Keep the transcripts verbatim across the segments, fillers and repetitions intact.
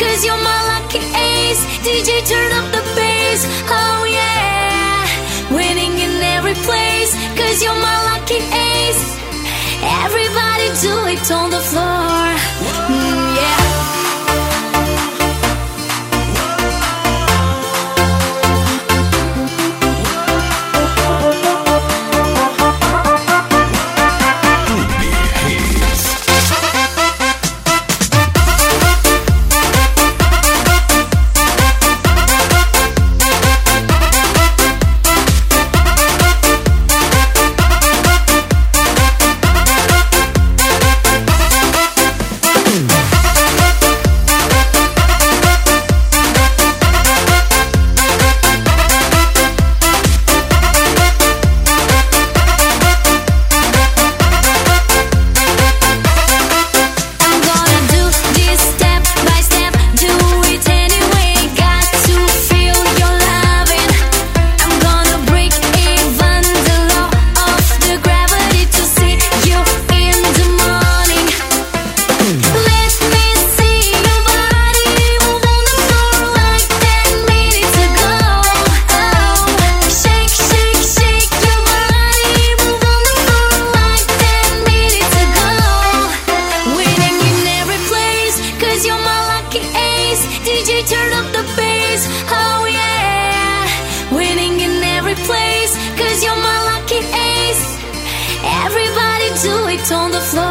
cause you're my lucky ace. D J, turn up the bass, oh yeah. Winning in every place, cause you're my lucky ace. Everybody do it on the floor, mm, yeah. On the floor,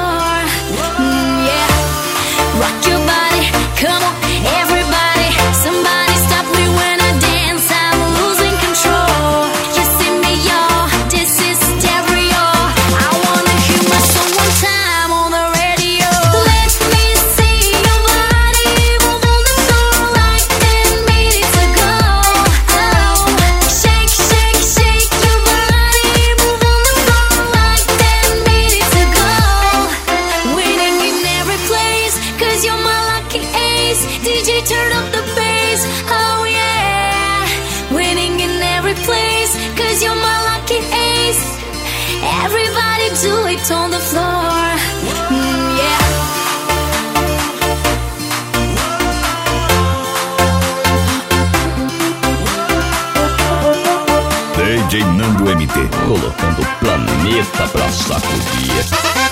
mm, yeah. Rock your body, come on, everybody. Somebody stop me when I dance, I'm losing control. You see me, y'all, this is stereo. I wanna hear my song one time on the radio. Let me see your body move on the floor like ten minutes ago. Oh, shake, shake, shake your body, move on the floor like ten minutes ago. Winning in every place, cause you're my lucky ace. D J, turn up the bass, oh yeah. Winning in every place, cause you're my lucky ace. Everybody do it on the floor, mm, yeah. D J Nando M T, colocando o planeta pra sacudir.